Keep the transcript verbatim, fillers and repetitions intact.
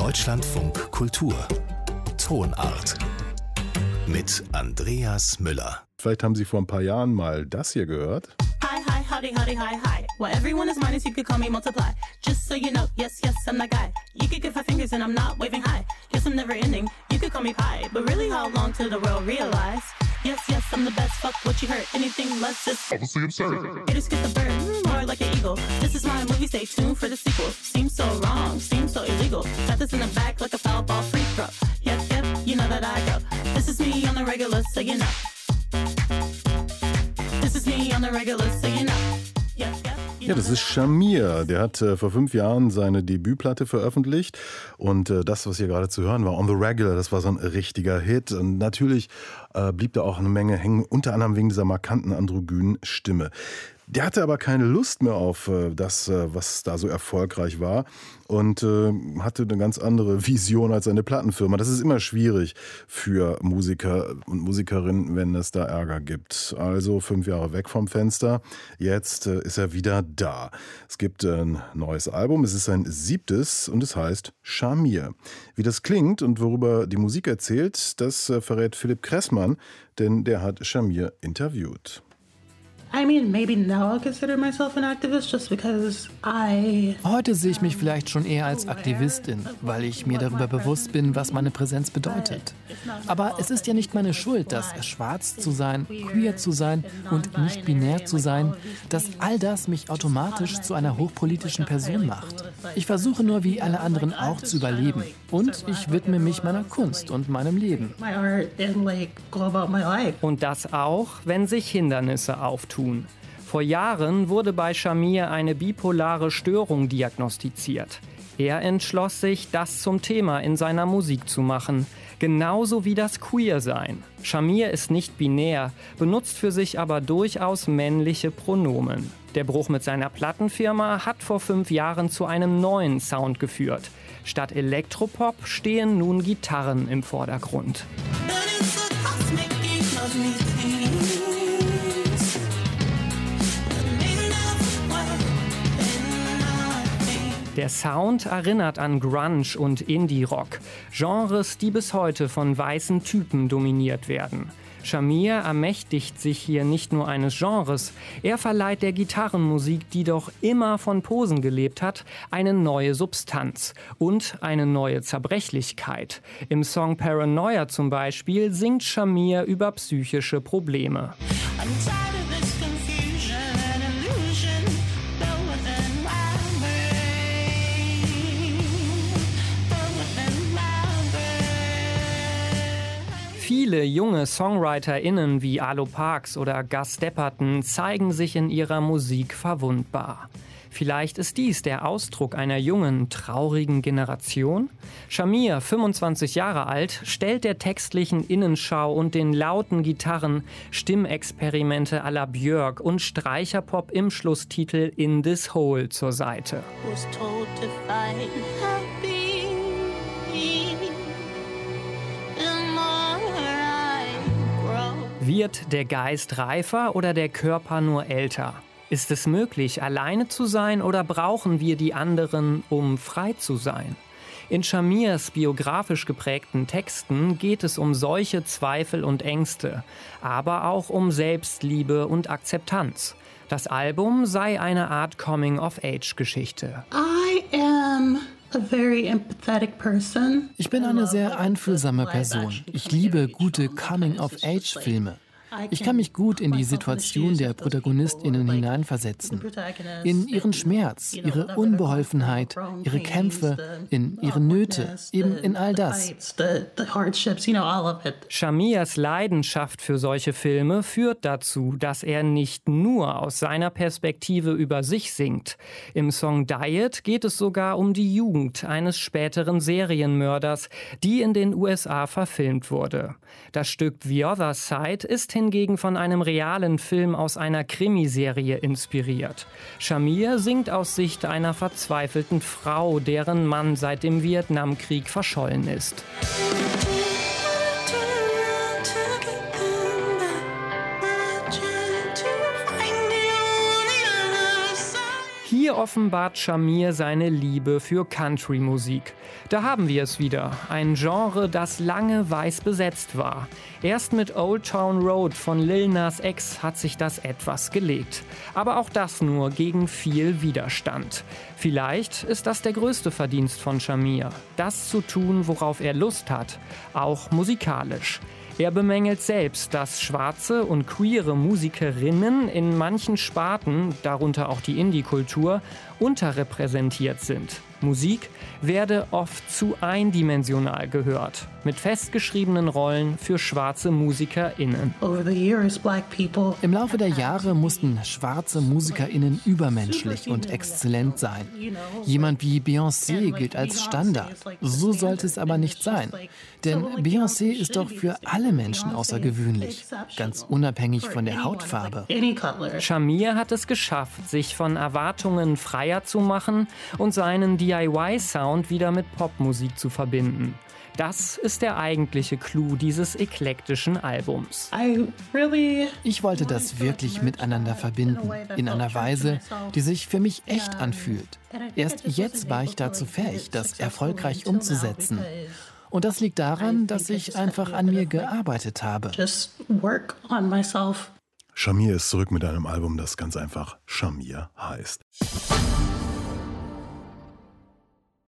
Deutschlandfunk Kultur Tonart mit Andreas Müller. Vielleicht haben Sie vor ein paar Jahren mal das hier gehört. Hi, hi, howdy, howdy, hi, hi. Well, everyone is minus, you could call me multiply. Just so you know, yes, yes, I'm that guy. You could give five fingers and I'm not waving high. Yes, I'm never ending, you could call me pie. But really, how long till the world realize? Yes, yes, I'm the best, fuck what you heard. Anything less is obviously absurd. It is get the bird, more like an eagle. This is my movie, stay tuned for the sequel. Seems so wrong, seems so illegal. Got this in the back like a foul ball free throw. Yep, yep, you know that I go. This is me on the regular, so you know. This is me on the regular, so you know. Yep, yep. Ja, das ist Shamir. Der hat äh, vor fünf Jahren seine Debütplatte veröffentlicht und äh, das, was hier gerade zu hören war, On the Regular, das war so ein richtiger Hit. Und natürlich äh, blieb da auch eine Menge hängen, unter anderem wegen dieser markanten androgynen Stimme. Der hatte aber keine Lust mehr auf äh, das, äh, was da so erfolgreich war und äh, hatte eine ganz andere Vision als seine Plattenfirma. Das ist immer schwierig für Musiker und Musikerinnen, wenn es da Ärger gibt. Also fünf Jahre weg vom Fenster. Jetzt äh, ist er wieder da. Es gibt ein neues Album. Es ist sein siebtes und es heißt Shamir. Wie das klingt und worüber die Musik erzählt, das äh, verrät Philipp Kressmann, denn der hat Shamir interviewt. I mean, maybe now I'll consider myself an activist just because I... Heute sehe ich mich vielleicht schon eher als Aktivistin, weil ich mir darüber bewusst bin, was meine Präsenz bedeutet. Aber es ist ja nicht meine Schuld, dass schwarz zu sein, queer zu sein und nicht binär zu sein, dass all das mich automatisch zu einer hochpolitischen Person macht. Ich versuche nur, wie alle anderen auch zu überleben. Und ich widme mich meiner Kunst und meinem Leben. Und das auch, wenn sich Hindernisse auftun. Vor Jahren wurde bei Shamir eine bipolare Störung diagnostiziert. Er entschloss sich, das zum Thema in seiner Musik zu machen, genauso wie das Queer-Sein. Shamir ist nicht binär, benutzt für sich aber durchaus männliche Pronomen. Der Bruch mit seiner Plattenfirma hat vor fünf Jahren zu einem neuen Sound geführt. Statt Elektropop stehen nun Gitarren im Vordergrund. Der Sound erinnert an Grunge und Indie-Rock, Genres, die bis heute von weißen Typen dominiert werden. Shamir ermächtigt sich hier nicht nur eines Genres, er verleiht der Gitarrenmusik, die doch immer von Posen gelebt hat, eine neue Substanz und eine neue Zerbrechlichkeit. Im Song Paranoia zum Beispiel singt Shamir über psychische Probleme. Viele junge SongwriterInnen wie Arlo Parks oder Gus Dapperton zeigen sich in ihrer Musik verwundbar. Vielleicht ist dies der Ausdruck einer jungen, traurigen Generation? Shamir, fünfundzwanzig Jahre alt, stellt der textlichen Innenschau und den lauten Gitarren Stimmexperimente à la Björk und Streicherpop im Schlusstitel In This Hole zur Seite. Wird der Geist reifer oder der Körper nur älter? Ist es möglich, alleine zu sein oder brauchen wir die anderen, um frei zu sein? In Shamirs biografisch geprägten Texten geht es um solche Zweifel und Ängste, aber auch um Selbstliebe und Akzeptanz. Das Album sei eine Art Coming-of-Age-Geschichte. I am a very empathetic person. Ich bin eine sehr einfühlsame Person. Ich liebe gute Coming-of-Age-Filme. Ich kann mich gut in die Situation der ProtagonistInnen hineinversetzen. In ihren Schmerz, ihre Unbeholfenheit, ihre Kämpfe, in ihre Nöte, eben in all das. Shamirs Leidenschaft für solche Filme führt dazu, dass er nicht nur aus seiner Perspektive über sich singt. Im Song Diet geht es sogar um die Jugend eines späteren Serienmörders, die in den U S A verfilmt wurde. Das Stück The Other Side ist hingegen von einem realen Film aus einer Krimiserie inspiriert. Shamir singt aus Sicht einer verzweifelten Frau, deren Mann seit dem Vietnamkrieg verschollen ist. Hier offenbart Shamir seine Liebe für Country-Musik. Da haben wir es wieder, ein Genre, das lange weiß besetzt war. Erst mit Old Town Road von Lil Nas X hat sich das etwas gelegt. Aber auch das nur gegen viel Widerstand. Vielleicht ist das der größte Verdienst von Shamir, das zu tun, worauf er Lust hat, auch musikalisch. Er bemängelt selbst, dass schwarze und queere Musikerinnen in manchen Sparten, darunter auch die Indie-Kultur, unterrepräsentiert sind. Musik werde oft zu eindimensional gehört, mit festgeschriebenen Rollen für schwarze MusikerInnen. Im Laufe der Jahre mussten schwarze MusikerInnen übermenschlich und exzellent sein. Jemand wie Beyoncé gilt als Standard. So sollte es aber nicht sein. Denn Beyoncé ist doch für alle Menschen außergewöhnlich, ganz unabhängig von der Hautfarbe. Shamir hat es geschafft, sich von Erwartungen freier zu machen und seinen D I Y-Sound wieder mit Popmusik zu verbinden. Das ist der eigentliche Clou dieses eklektischen Albums. Ich wollte das wirklich miteinander verbinden, in einer Weise, die sich für mich echt anfühlt. Erst jetzt war ich dazu fähig, das erfolgreich umzusetzen. Und das liegt daran, dass ich einfach an mir gearbeitet habe. Shamir ist zurück mit einem Album, das ganz einfach Shamir heißt.